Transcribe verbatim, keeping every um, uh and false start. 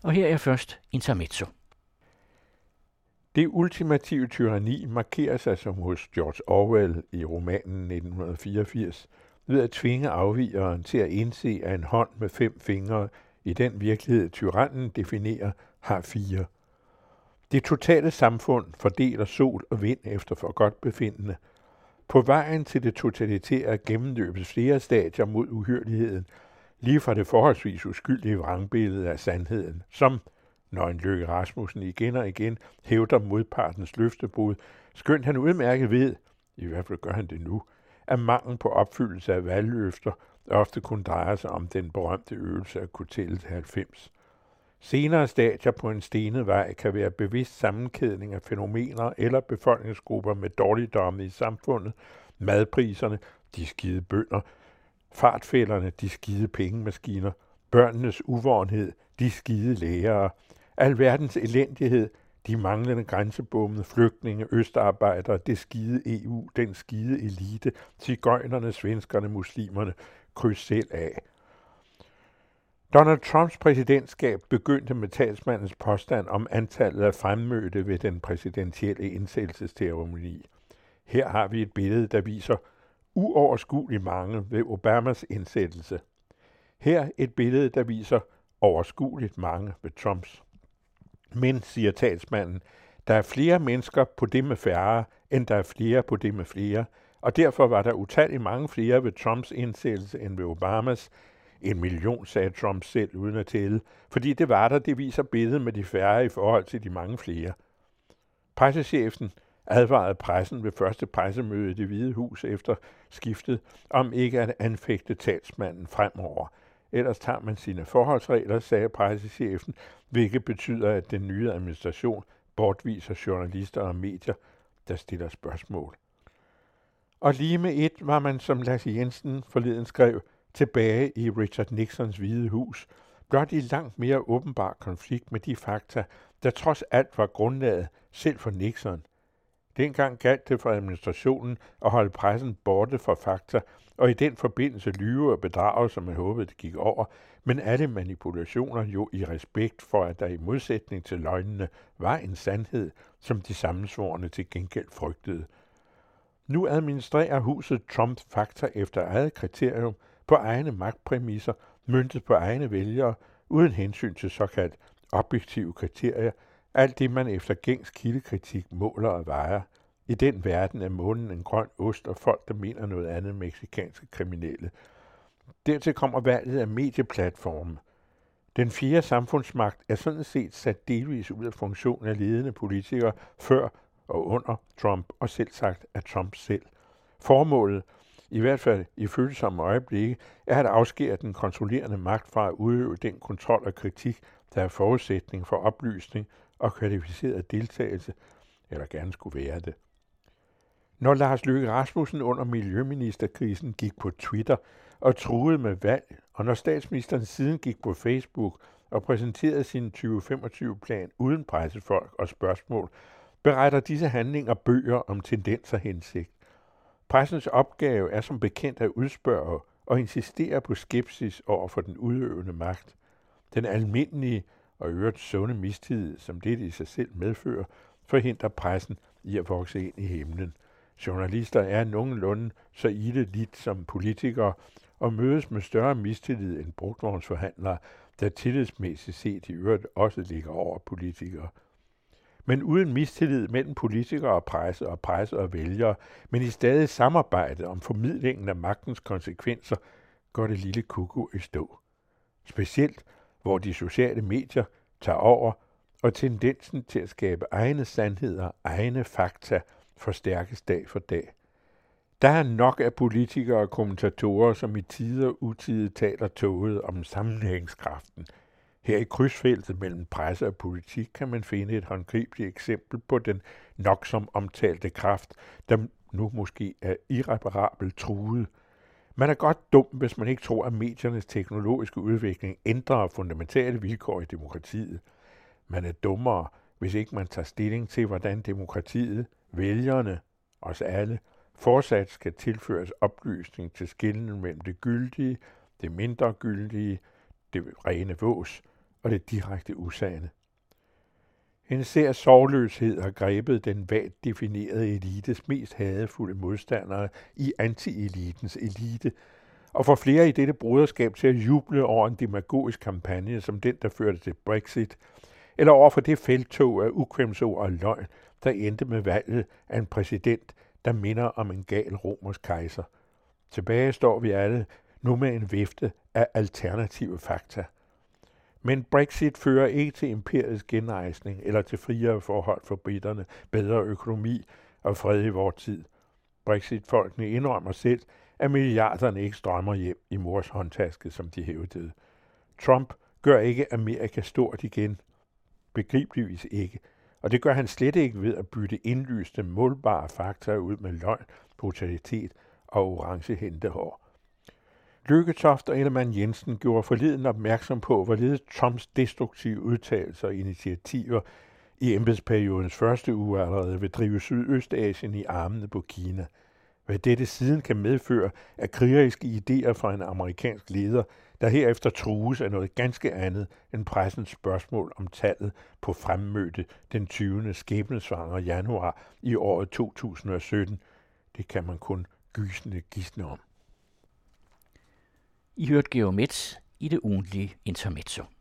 Og her er først intermezzo. Det ultimative tyranni markerer sig som hos George Orwell i romanen nitten fireogfirs ved at tvinge afvigeren til at indse, at en hånd med fem fingre i den virkelighed, tyrannen definerer, har fire. Det totale samfund fordeler sol og vind efter forgodtbefindende. På vejen til det totalitære gennemløbes flere stadier mod uhyrligheden, lige fra det forholdsvis uskyldige vrangbillede af sandheden, som, når en Løkke Rasmussen igen og igen hævder modpartens løftebrud, skønt han udmærket ved, i hvert fald gør han det nu, at mangel på opfyldelse af valgløfter ofte kun drejer sig om den berømte øvelse at kunne tælle til halvfems. Senere stadier på en stenet vej kan være bevidst sammenkædning af fænomener eller befolkningsgrupper med dårligdomme i samfundet, madpriserne, de skide bønder, fartfælderne, de skide pengemaskiner, børnenes uvorenhed, de skide lærere, alverdens elendighed, de manglende grænsebomme, flygtninge, østarbejdere, det skide E U, den skide elite, tigøjnerne, svenskerne, muslimerne, kryds selv af. Donald Trumps præsidentskab begyndte med talsmandens påstand om antallet af fremmødte ved den præsidentielle indsættelsesceremoni. Her har vi et billede, der viser uoverskueligt mange ved Obamas indsættelse. Her et billede, der viser overskueligt mange ved Trumps. Men, siger talsmanden, der er flere mennesker på det med færre, end der er flere på det med flere, og derfor var der utalligt mange flere ved Trumps indsættelse end ved Obamas. En million, sagde Trump selv uden at tælle, fordi det var der, det viser billedet med de færre i forhold til de mange flere. Pressechefen advarede pressen ved første pressemøde i Det Hvide Hus efter skiftet om ikke at anfægte talsmanden fremover. Ellers tager man sine forholdsregler, sagde pressechefen, hvilket betyder, at den nye administration bortviser journalister og medier, der stiller spørgsmål. Og lige med et var man, som Lasse Jensen forleden skrev, tilbage i Richard Nixons Hvide Hus, blot i langt mere åbenbar konflikt med de fakta, der trods alt var grundlaget selv for Nixon. Dengang galt det for administrationen at holde pressen borte fra fakta, og i den forbindelse lyve og bedrage, som man håbede det gik over, men alle manipulationer jo i respekt for, at der i modsætning til løgnene var en sandhed, som de sammensvorne til gengæld frygtede. Nu administrerer huset Trump fakta efter eget kriterium, på egne magtpræmisser, møntet på egne vælgere, uden hensyn til såkaldt objektive kriterier, alt det man efter gængs kildekritik måler og vejer. I den verden er månen en grøn ost og folk, der mener noget andet mexikanske kriminelle. Dertil kommer valget af medieplatformen. Den fjerde samfundsmagt er sådan set sat delvis ud af funktion af ledende politikere før og under Trump, og selv sagt af Trump selv. Formålet, i hvert fald i følsomme øjeblikke, er at afskære den kontrollerende magt fra at udøve den kontrol og kritik, der er forudsætning for oplysning og kvalificeret deltagelse, eller gerne skulle være det. Når Lars Løkke Rasmussen under miljøministerkrisen gik på Twitter og truede med valg, og når statsministeren siden gik på Facebook og præsenterede sin tyve femogtyve-plan uden pressefolk og spørgsmål, beretter disse handlinger bøger om tendens og hensigt. Pressens opgave er som bekendt at udspørge og insistere på skepsis over for den udøvende magt. Den almindelige og øvrigt sunde mistillid, som dette i sig selv medfører, forhindrer pressen i at vokse ind i himlen. Journalister er nogenlunde så ildeligt som politikere og mødes med større mistillid end brugtvognsforhandlere, der tillidsmæssigt set i øvrigt også ligger over politikere. Men uden mistillid mellem politikere og presse og presse og vælgere, men i stadig samarbejde om formidlingen af magtens konsekvenser, går det lille kuku i stå. Specielt hvor de sociale medier tager over, og tendensen til at skabe egne sandheder, egne fakta, forstærkes dag for dag. Der er nok af politikere og kommentatorer, som i tider og utide taler tåget om sammenhængskraften. Her i krydsfeltet mellem presse og politik kan man finde et håndgribeligt eksempel på den nok som omtalte kraft, der nu måske er irreparabelt truet. Man er godt dum, hvis man ikke tror, at mediernes teknologiske udvikling ændrer fundamentale vilkår i demokratiet. Man er dummere, hvis ikke man tager stilling til, hvordan demokratiet, vælgerne, os alle, fortsat skal tilføres oplysning til skillen mellem det gyldige, det mindre gyldige, det rene vås og det direkte usande. En sær sorgløshed har grebet den vagt definerede elites mest hadefulde modstandere i anti-elitens elite, og får flere i dette broderskab til at juble over en demagogisk kampagne som den, der førte til Brexit, eller over for det felttog af ukvemsord og løgn, der endte med valget af en præsident, der minder om en gal romersk kejser. Tilbage står vi alle nu med en vifte af alternative fakta. Men Brexit fører ikke til imperiets genrejsning eller til friere forhold for briterne, bedre økonomi og fred i vor tid. Brexit-folkene indrømmer selv, at milliarderne ikke strømmer hjem i mors håndtaske, som de hævdede. Trump gør ikke Amerika stort igen. Begribeligvis ikke. Og det gør han slet ikke ved at bytte indlyste, målbare fakta ud med løgn, brutalitet og orange hentehår. Lykketoft og Ellemann Jensen gjorde forleden opmærksom på, hvorledes Trumps destruktive udtalelser og initiativer i embedsperiodens første uge allerede vil drive Sydøstasien i armene på Kina. Hvad dette siden kan medføre af krigeriske idéer fra en amerikansk leder, der herefter trues af noget ganske andet end pressens spørgsmål om tallet på fremmødte den tyvende skæbnesvangre januar i året to tusind og sytten. Det kan man kun gysende gisne om. I hørte Georg Metz i det ugentlige Intermezzo.